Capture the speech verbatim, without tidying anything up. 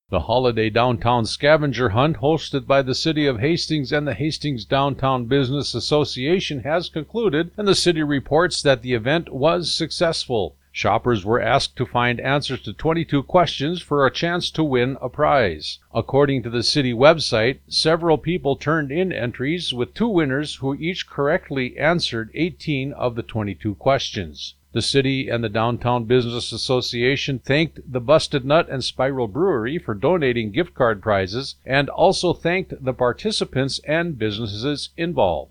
The holiday downtown scavenger hunt hosted by the City of Hastings and the Hastings Downtown Business Association has concluded, and the city reports that the event was successful. Shoppers were asked to find answers to twenty-two questions for a chance to win a prize. According to the city website, several people turned in entries, with two winners who each correctly answered eighteen of the twenty-two questions. The city and the Downtown Business Association thanked the Busted Nut and Spiral Brewery for donating gift card prizes and also thanked the participants and businesses involved.